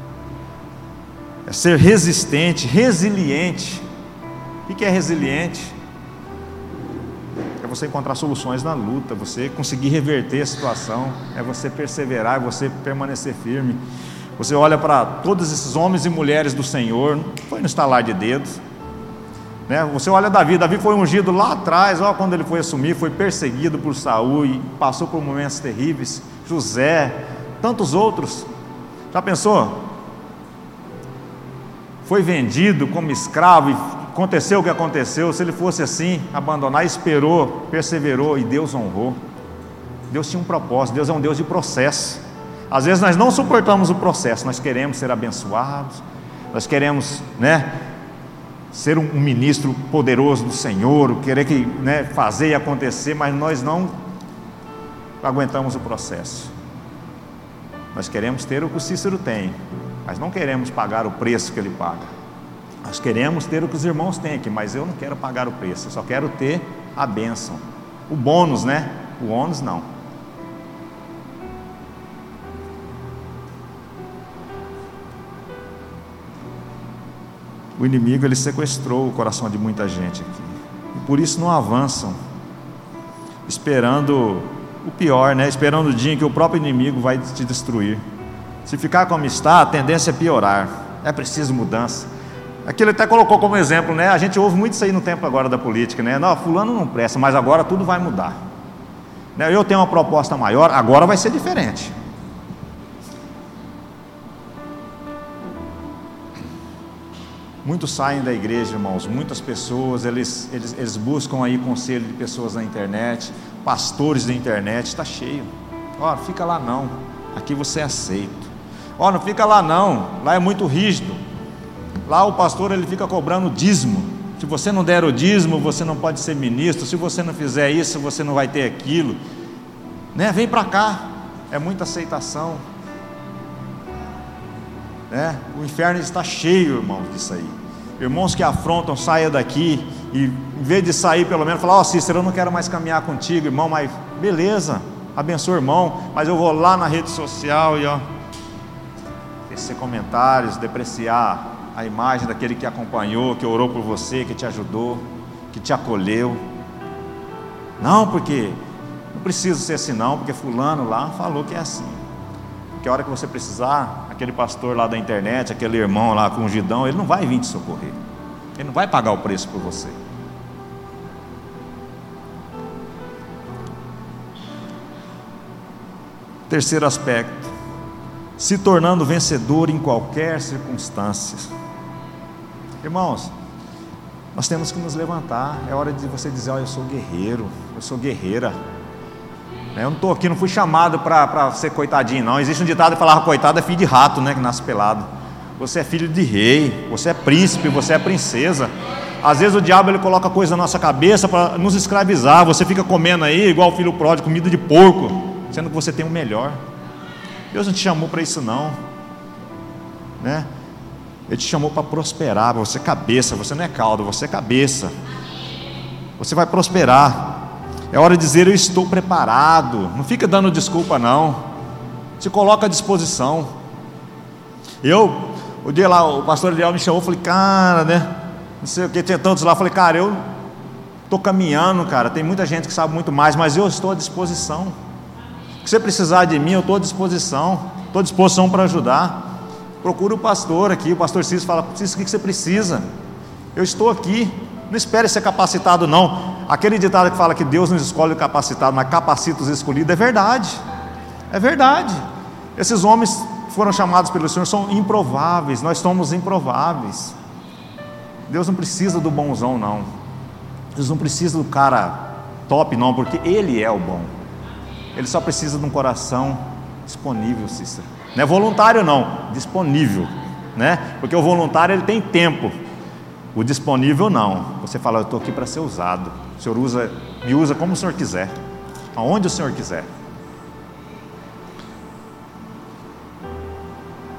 é ser resistente, resiliente. O que é resiliente? É você encontrar soluções na luta, você conseguir reverter a situação, é você perseverar, é você permanecer firme. Você olha para todos esses homens e mulheres do Senhor, não foi no estalar de dedos, né? Você olha Davi, Davi foi ungido lá atrás, ó, quando ele foi assumir, foi perseguido por Saul e passou por momentos terríveis. José, tantos outros. Já pensou? Foi vendido como escravo e aconteceu o que aconteceu. Se ele fosse assim, abandonar, esperou, perseverou e Deus honrou. Deus tinha um propósito, Deus é um Deus de processo. Às vezes nós não suportamos o processo, nós queremos ser abençoados, nós queremos, né, ser um, um ministro poderoso do Senhor, querer que, né, fazer e acontecer, mas nós não aguentamos o processo. Nós queremos ter o que o Cícero tem, mas não queremos pagar o preço que ele paga. Nós queremos ter o que os irmãos têm aqui, mas eu não quero pagar o preço, eu só quero ter a bênção, o bônus, né? O ônus não. O inimigo, ele sequestrou o coração de muita gente aqui, e por isso não avançam, esperando o pior, né? Esperando o dia em que o próprio inimigo vai te destruir. Se ficar como está, a tendência é piorar. É preciso mudança. Aqui ele até colocou como exemplo, né? A gente ouve muito isso aí no tempo agora da política, né? Não, fulano não presta, mas agora tudo vai mudar, né? Eu tenho uma proposta maior, agora vai ser diferente. Muitos saem da igreja, irmãos, muitas pessoas, eles, eles, eles buscam aí conselho de pessoas na internet, pastores da internet, está cheio. Ó, não fica lá não, aqui você é aceito. Ó, não fica lá não, lá é muito rígido. Lá o pastor, ele fica cobrando dízimo. Se você não der o dízimo, você não pode ser ministro. Se você não fizer isso, você não vai ter aquilo, né? Vem para cá, é muita aceitação, né? O inferno está cheio, irmãos, disso aí. Irmãos que afrontam, saia daqui, e em vez de sair pelo menos, falar, ó, oh, Cícero, eu não quero mais caminhar contigo, irmão, mas beleza, abençoa o irmão, mas eu vou lá na rede social e ó, tecer comentários, depreciar a imagem daquele que acompanhou, que orou por você, que te ajudou, que te acolheu. Não, porque não precisa ser assim não, porque fulano lá falou que é assim. Porque a hora que você precisar, aquele pastor lá da internet, aquele irmão lá com ungidão, ele não vai vir te socorrer, ele não vai pagar o preço por você. Terceiro aspecto, se tornando vencedor em qualquer circunstância. Irmãos, nós temos que nos levantar. É hora de você dizer, olha, eu sou guerreiro, eu sou guerreira. Eu não estou aqui, não fui chamado para ser coitadinho não. Existe um ditado que falava, coitado é filho de rato, né, que nasce pelado. Você é filho de rei, você é príncipe, você é princesa. Às vezes o diabo, ele coloca coisa na nossa cabeça para nos escravizar. Você fica comendo aí, igual o filho pródigo, comida de porco, sendo que você tem o melhor. Deus não te chamou para isso não, né? Ele te chamou para prosperar, para você cabeça. Você não é caldo, você é cabeça. Você vai prosperar. É hora de dizer, eu estou preparado. Não fica dando desculpa não, se coloca à disposição. Eu, o dia lá, o pastor Eliel me chamou, falei, cara, né, não sei o que, tinha tantos lá, falei, cara, eu estou caminhando, cara, tem muita gente que sabe muito mais, mas eu estou à disposição. Se você precisar de mim, eu estou à disposição, estou à disposição para ajudar. Procura o pastor aqui, o pastor Cícero fala, Cícero, o que você precisa? Eu estou aqui, não espere ser capacitado não. Aquele ditado que fala que Deus não escolhe o capacitado, mas capacita os escolhidos, é verdade, é verdade. Esses homens que foram chamados pelo Senhor são improváveis, nós somos improváveis. Deus não precisa do bonzão não, Deus não precisa do cara top não, porque Ele é o bom. Ele só precisa de um coração disponível, Cícero. Não é voluntário não, disponível, né? Porque o voluntário, ele tem tempo, o disponível não. Você fala, eu estou aqui para ser usado. O Senhor usa, me usa como o Senhor quiser, aonde o Senhor quiser.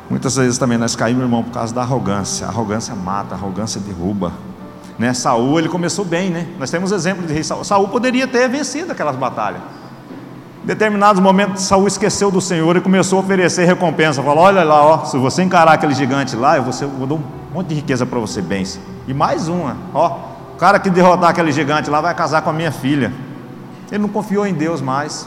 Muitas vezes também nós caímos, irmão, por causa da arrogância. A arrogância mata, a arrogância derruba, né? Saul, ele começou bem, né? Nós temos exemplo de rei Saul. Saul poderia ter vencido aquelas batalhas. Em determinados momentos, Saul esqueceu do Senhor e começou a oferecer recompensa. Falou: olha lá, ó, se você encarar aquele gigante lá, eu vou, ser, eu vou dar um monte de riqueza para você, bens. E mais uma, ó, o cara que derrotar aquele gigante lá vai casar com a minha filha. Ele não confiou em Deus mais.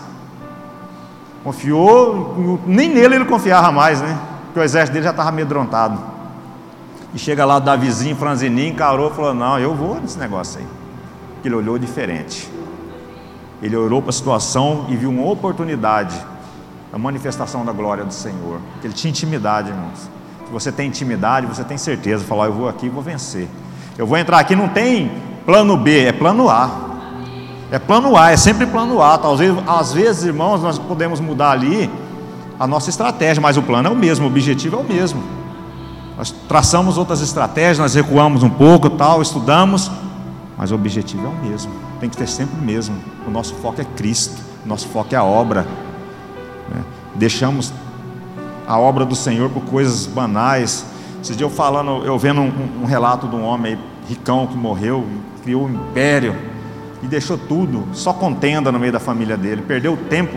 Confiou, nem nele ele confiava mais, né? Porque o exército dele já estava amedrontado. E chega lá o Davizinho, franzininho, encarou e falou: não, eu vou nesse negócio aí. Ele olhou diferente. Ele olhou para a situação e viu uma oportunidade, a manifestação da glória do Senhor. Ele tinha intimidade, irmãos. Se você tem intimidade, você tem certeza. Falar: eu vou aqui e vou vencer. Eu vou entrar aqui, não tem plano B, é plano A. É plano A, é sempre plano A. Talvez, às vezes, irmãos, nós podemos mudar ali a nossa estratégia, mas o plano é o mesmo, o objetivo é o mesmo. Nós traçamos outras estratégias, nós recuamos um pouco, tal, estudamos, mas o objetivo é o mesmo. Tem que ter sempre o mesmo. O nosso foco é Cristo, o nosso foco é a obra, né? Deixamos a obra do Senhor por coisas banais. Esse dia eu falando, eu vendo um, um relato de um homem aí, ricão, que morreu, criou um império e deixou tudo, só contenda no meio da família dele, perdeu tempo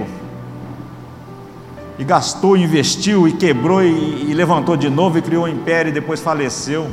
e gastou, investiu e quebrou e, e levantou de novo e criou um império e depois faleceu.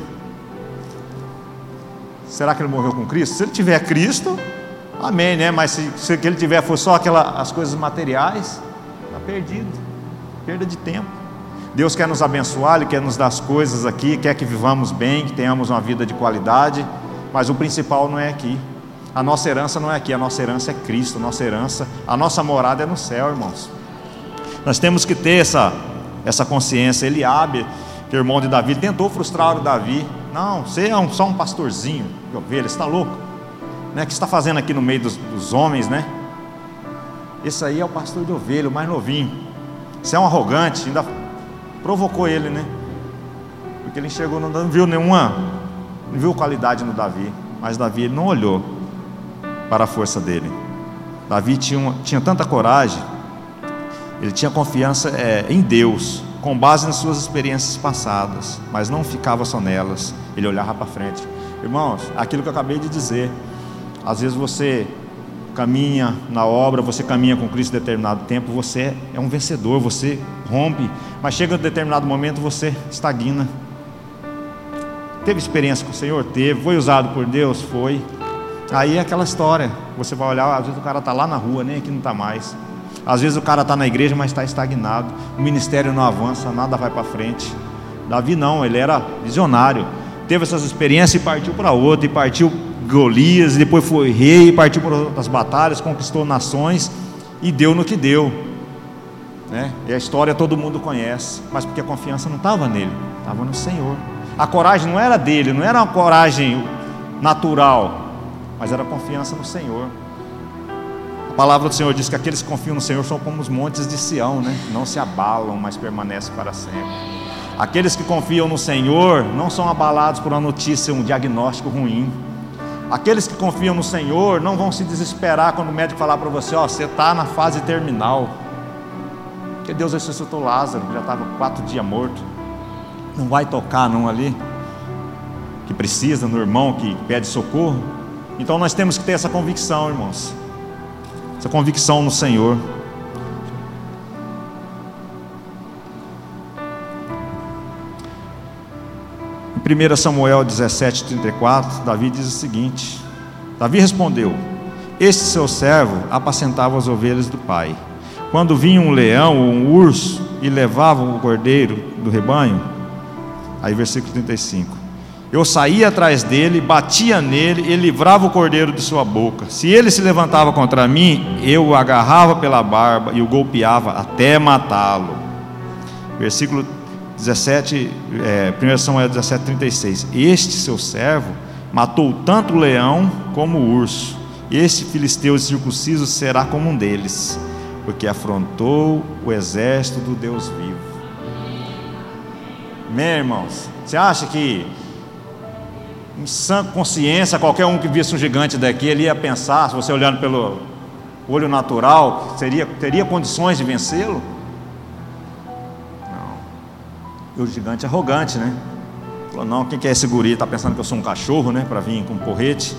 Será que ele morreu com Cristo? Se ele tiver Cristo, amém, né? Mas se, se o que ele tiver for só aquela, as coisas materiais, está perdido, perda de tempo. Deus quer nos abençoar, Ele quer nos dar as coisas aqui, quer que vivamos bem, que tenhamos uma vida de qualidade, mas o principal não é aqui. A nossa herança não é aqui, a nossa herança é Cristo, a nossa herança, a nossa morada é no céu, irmãos. Nós temos que ter essa, essa consciência. Eliabe, que é irmão de Davi, tentou frustrar o Davi. Não, você é um, só um pastorzinho de ovelhas, você está louco, né? O que você está fazendo aqui no meio dos, dos homens, né? Esse aí é o pastor de ovelha, o mais novinho. Você é um arrogante, ainda provocou ele, né? Porque ele enxergou, não, não viu nenhuma, não viu qualidade no Davi. Mas Davi, ele não olhou para a força dele. Davi tinha, uma, tinha tanta coragem, ele tinha confiança é, em Deus, com base nas suas experiências passadas, mas não ficava só nelas, ele olhava para frente. Irmãos, aquilo que eu acabei de dizer, às vezes você caminha na obra, você caminha com Cristo em determinado tempo, você é um vencedor, você rompe, mas chega em determinado momento, você estagna. Teve experiência com o Senhor? Teve. Foi usado por Deus? Foi. Aí é aquela história, você vai olhar, às vezes o cara está lá na rua, nem aqui não está mais. Às vezes o cara está na igreja, mas está estagnado, o ministério não avança, nada vai para frente. Davi não, ele era visionário, teve essas experiências e partiu para outra, e partiu Golias, e depois foi rei, partiu para outras batalhas, conquistou nações, e deu no que deu, né? E a história todo mundo conhece, mas porque a confiança não estava nele, estava no Senhor. A coragem não era dele, não era uma coragem natural, mas era a confiança no Senhor. A palavra do Senhor diz que aqueles que confiam no Senhor são como os montes de Sião, né? Não se abalam, mas permanecem para sempre. Aqueles que confiam no Senhor não são abalados por uma notícia, um diagnóstico ruim. Aqueles que confiam no Senhor não vão se desesperar quando o médico falar para você: ó, você está na fase terminal. Porque Deus ressuscitou Lázaro, que já estava quatro dias morto. Não vai tocar não ali, que precisa, no irmão que pede socorro. Então nós temos que ter essa convicção, irmãos, essa convicção no Senhor. Em primeiro Samuel dezessete, trinta e quatro, Davi diz o seguinte: Davi respondeu: este seu servo apacentava as ovelhas do pai. Quando vinha um leão ou um urso e levavam o cordeiro do rebanho, aí versículo trinta e cinco, eu saía atrás dele, batia nele e livrava o cordeiro de sua boca. Se ele se levantava contra mim, eu o agarrava pela barba e o golpeava até matá-lo. Versículo dezessete, é, primeiro Samuel dezessete, trinta e seis, este seu servo matou tanto o leão como o urso. Este filisteu circunciso será como um deles, porque afrontou o exército do Deus vivo. Meus irmãos, você acha que em sã consciência qualquer um que visse um gigante daqui, ele ia pensar, se você olhando pelo olho natural, seria, teria condições de vencê-lo? Não. E o gigante arrogante, né? Falou, não, quem que é esse guri? Está pensando que eu sou um cachorro, né? Para vir com um porrete.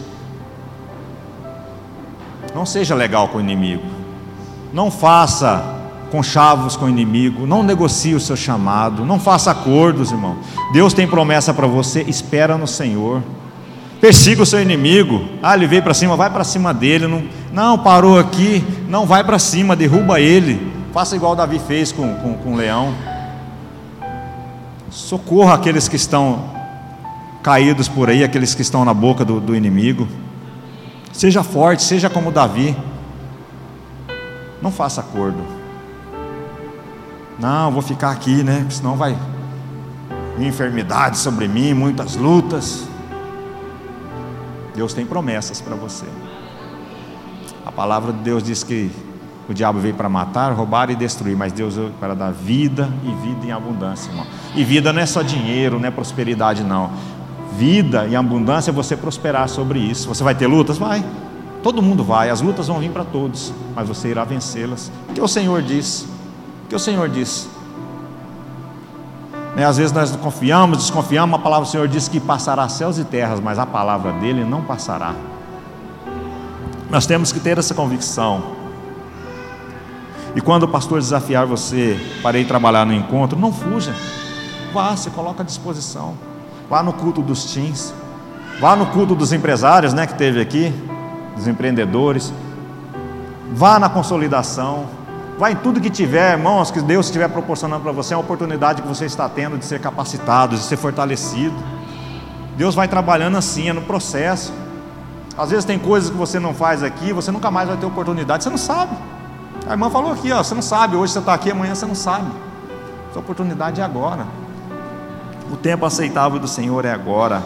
Não seja legal com o inimigo. Não faça conchavos com o inimigo. Não negocie o seu chamado. Não faça acordos, irmão. Deus tem promessa para você. Espera no Senhor. Persiga o seu inimigo. Ah, ele veio para cima, vai para cima dele. Não, não, parou aqui. Não, vai para cima, derruba ele. Faça igual Davi fez com, com, com o leão. Socorra aqueles que estão caídos por aí, aqueles que estão na boca do, do inimigo. Seja forte, seja como Davi. Não faça acordo. Não, vou ficar aqui, né? Senão vai vir enfermidade sobre mim, muitas lutas. Deus tem promessas para você. A palavra de Deus diz que o diabo veio para matar, roubar e destruir, mas Deus veio para dar vida e vida em abundância, irmão. E vida não é só dinheiro, não é prosperidade, não. Vida e abundância é você prosperar sobre isso. Você vai ter lutas? Vai. Todo mundo vai. As lutas vão vir para todos, mas você irá vencê-las. Porque o Senhor diz. Porque o Senhor diz. Né, às vezes nós confiamos, desconfiamos. A palavra do Senhor diz que passará céus e terras, mas a palavra dele não passará. Nós temos que ter essa convicção. E quando o pastor desafiar você para ir trabalhar no encontro, não fuja. Vá, se coloca à disposição. Vá no culto dos teens. Vá no culto dos empresários, né, que teve aqui, dos empreendedores. Vá na consolidação. Vá em tudo que tiver, irmãos, que Deus estiver proporcionando para você, é uma oportunidade que você está tendo de ser capacitado, de ser fortalecido. Deus vai trabalhando assim, é no processo. Às vezes tem coisas que você não faz aqui, você nunca mais vai ter oportunidade, você não sabe. A irmã falou aqui, ó, você não sabe, hoje você está aqui, amanhã você não sabe. Sua oportunidade é agora. O tempo aceitável do Senhor é agora.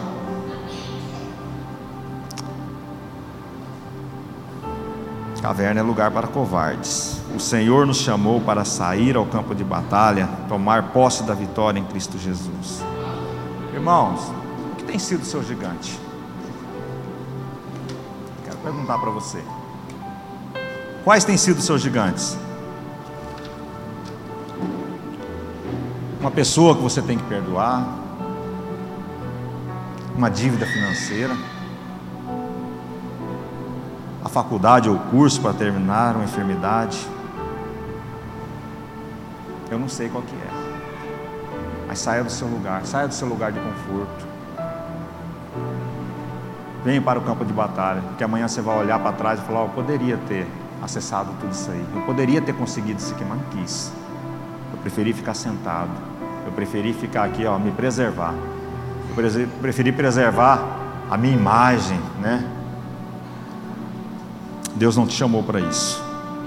Caverna é lugar para covardes. O Senhor nos chamou para sair ao campo de batalha, tomar posse da vitória em Cristo Jesus. Irmãos, o que tem sido o seu gigante? Quero perguntar para você. Quais têm sido os seus gigantes? Uma pessoa que você tem que perdoar, uma dívida financeira, a faculdade ou o curso para terminar, uma enfermidade. Eu não sei qual que é, mas saia do seu lugar, saia do seu lugar de conforto. Venha para o campo de batalha, porque amanhã você vai olhar para trás e falar, oh, eu poderia ter acessado tudo isso aí, eu poderia ter conseguido isso aqui, mas não quis. Eu preferi ficar sentado, eu preferi ficar aqui, ó, me preservar. Eu preferi preservar a minha imagem, né? Deus não te chamou para isso.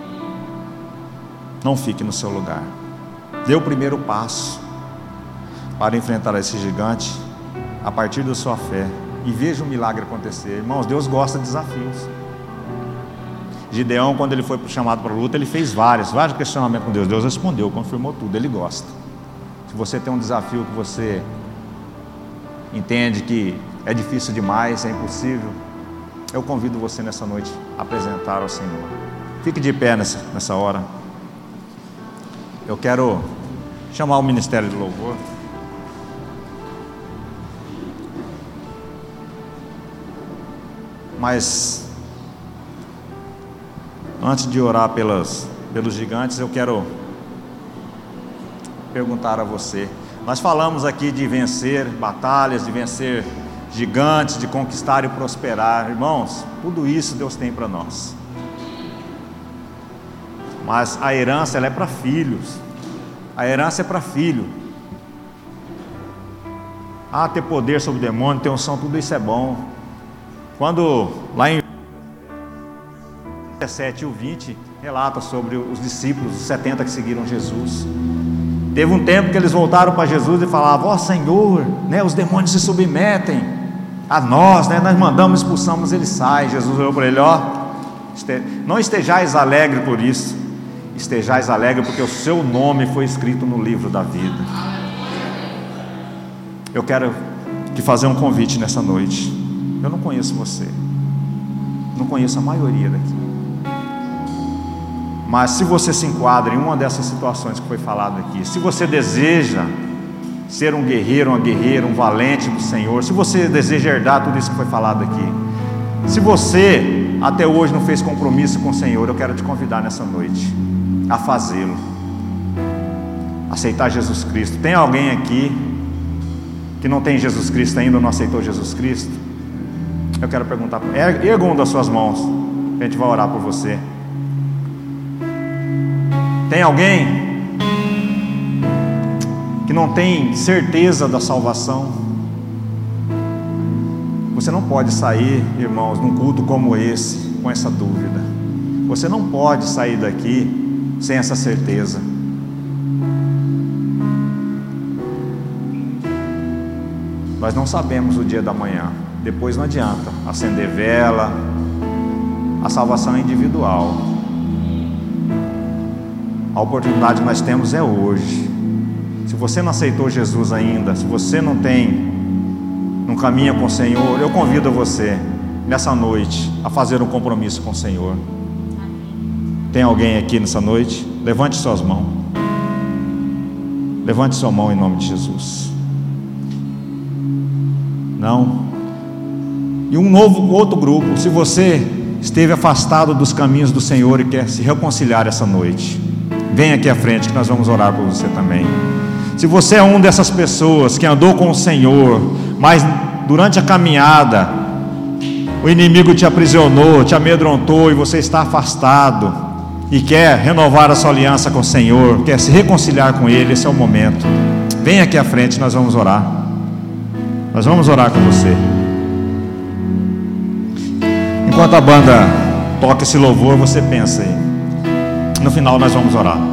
Não fique no seu lugar. Dê o primeiro passo para enfrentar esse gigante a partir da sua fé e veja o milagre acontecer. Irmãos, Deus gosta de desafios. Gideão, quando ele foi chamado para a luta, ele fez vários, vários questionamentos com Deus. Deus respondeu, confirmou tudo, ele gosta. Se você tem um desafio que você entende que é difícil demais, é impossível, eu convido você nessa noite a apresentar ao Senhor. Fique de pé nessa, nessa hora. Eu quero chamar o Ministério de Louvor. Mas antes de orar pelas, pelos gigantes, eu quero perguntar a você. Nós falamos aqui de vencer batalhas, de vencer gigantes, de conquistar e prosperar. Irmãos, tudo isso Deus tem para nós. Mas a herança, ela é para filhos. A herança é para filho. Ah, ter poder sobre o demônio, ter unção, tudo isso é bom. Quando lá em dezessete e o vinte relata sobre os discípulos, os setenta que seguiram Jesus. Teve um tempo que eles voltaram para Jesus e falavam, ó Senhor, né, os demônios se submetem a nós, né, nós mandamos, expulsamos, eles saem. Jesus olhou para ele, ó, não estejais alegre por isso, estejais alegre porque o seu nome foi escrito no livro da vida. Eu quero te fazer um convite nessa noite. Eu não conheço você, não conheço a maioria daqui, mas se você se enquadra em uma dessas situações que foi falado aqui, se você deseja ser um guerreiro, uma guerreira, um valente do Senhor, se você deseja herdar tudo isso que foi falado aqui, se você até hoje não fez compromisso com o Senhor, eu quero te convidar nessa noite a fazê-lo, aceitar Jesus Cristo. Tem alguém aqui que não tem Jesus Cristo ainda, não aceitou Jesus Cristo? Eu quero perguntar, erga uma das suas mãos, a gente vai orar por você. Tem alguém que não tem certeza da salvação? Você não pode sair, irmãos, num culto como esse, com essa dúvida. Você não pode sair daqui sem essa certeza. Nós não sabemos o dia da manhã. Depois não adianta acender vela. A salvação é individual. A oportunidade que nós temos é hoje. Se você não aceitou Jesus ainda, se você não tem, não caminha com o Senhor, eu convido você nessa noite a fazer um compromisso com o Senhor. Tem alguém aqui nessa noite? Levante suas mãos. Levante sua mão em nome de Jesus. Não? E um novo, outro grupo, se você esteve afastado dos caminhos do Senhor e quer se reconciliar essa noite, vem aqui à frente que nós vamos orar por você também. Se você é uma dessas pessoas que andou com o Senhor, mas durante a caminhada o inimigo te aprisionou, te amedrontou e você está afastado e quer renovar a sua aliança com o Senhor, quer se reconciliar com Ele, esse é o momento. Vem aqui à frente, nós vamos orar. Nós vamos orar com você. Enquanto a banda toca esse louvor, você pensa aí. No final nós vamos orar.